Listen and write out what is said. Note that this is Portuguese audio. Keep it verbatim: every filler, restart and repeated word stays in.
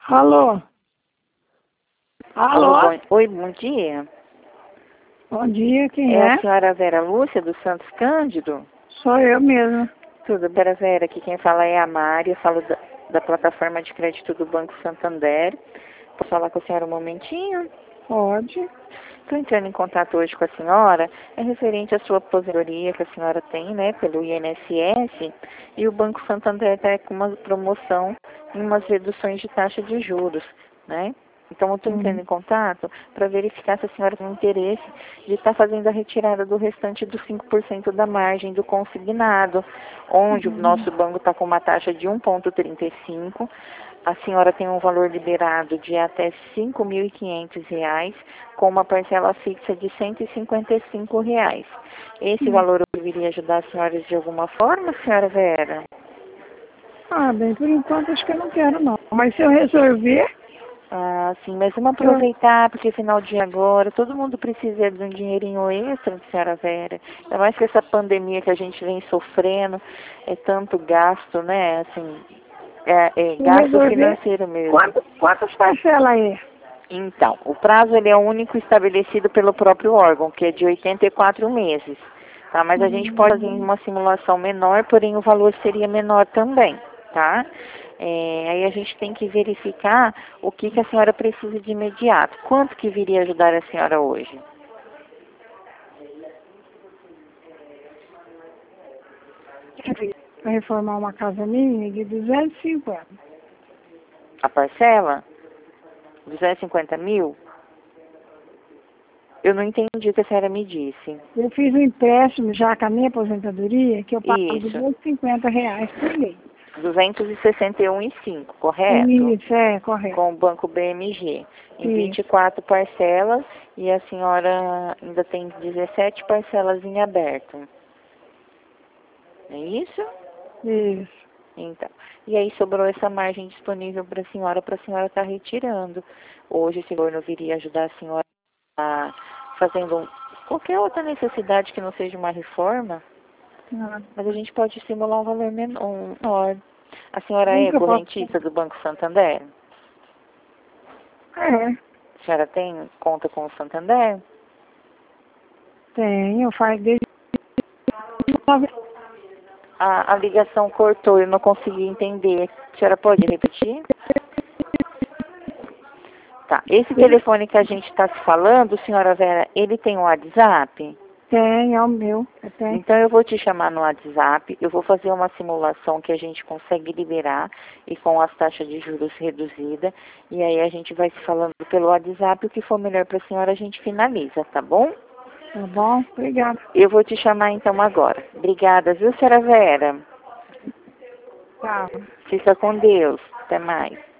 Alô? Alô? Alô, bom... Oi, bom dia. Bom dia, quem É é? a senhora Vera Lúcia, do Santos Cândido? Sou eu mesma. Tudo bem, Vera? Aqui quem fala é a Mari, eu falo da, da plataforma de crédito do Banco Santander. Posso falar com a senhora um momentinho? Pode. Estou entrando em contato hoje com a senhora, é referente à sua aposentadoria que a senhora tem, né, pelo I N S S, e o Banco Santander está com uma promoção em umas reduções de taxa de juros, né? Então, eu estou entrando Uhum. em contato para verificar se a senhora tem interesse de estar tá fazendo a retirada do restante dos cinco por cento da margem do consignado, onde o Uhum. nosso banco está com uma taxa de um vírgula trinta e cinco. A senhora tem um valor liberado de até cinco mil e quinhentos reais, com uma parcela fixa de cento e cinquenta e cinco reais. Esse Uhum. valor deveria ajudar a senhora de alguma forma, senhora Vera? Ah, bem, por enquanto acho que eu não quero não. Mas se eu resolver, Ah, sim, mas vamos eu... aproveitar, porque final de agora, todo mundo precisa de um dinheirinho extra, senhora Vera. Ainda mais que essa pandemia que a gente vem sofrendo, é tanto gasto, né, assim, é, é se eu gasto resolver, financeiro mesmo. quanto, quantas parcelas aí? Então, o prazo ele é único estabelecido pelo próprio órgão, que é de oitenta e quatro meses. Tá? Mas a gente pode fazer Uhum. uma simulação menor, porém o valor seria menor também. Tá? É, aí a gente tem que verificar o que, que a senhora precisa de imediato. Quanto que viria ajudar a senhora hoje? Para reformar uma casa minha de duzentos e cinquenta. A parcela? duzentos e cinquenta mil? Eu não entendi o que a senhora me disse. Eu fiz um empréstimo já com a minha aposentadoria, que eu pago Isso. duzentos e cinquenta reais por mês. duzentos e sessenta e um vírgula cinco, correto? Isso, é, correto. Com o Banco B M G, em vinte e Isso, quatro parcelas, e a senhora ainda tem dezessete parcelas em aberto. É isso? isso. Então, e aí sobrou essa margem disponível para a senhora, para a senhora estar retirando. Hoje o senhor não viria ajudar a senhora a fazendo um, qualquer outra necessidade que não seja uma reforma, Ah, mas a gente pode simular um valor menor. A senhora como é que eu posso... correntista do Banco Santander? É, A senhora tem conta com o Santander? tenho, faz desde... A, a ligação cortou, eu não consegui entender. A senhora pode repetir? Tá. Esse telefone que a gente está se falando, senhora Vera, ele tem um WhatsApp? Tem, é o meu, eu tenho. Então eu vou te chamar no WhatsApp, eu vou fazer uma simulação que a gente consegue liberar e com as taxas de juros reduzidas. E aí a gente vai se falando pelo WhatsApp, o que for melhor para a senhora a gente finaliza, tá bom? Tá bom? Obrigada. Eu vou te chamar então agora. Obrigada, viu, senhora Vera? Tchau. Fica com Deus. Até mais.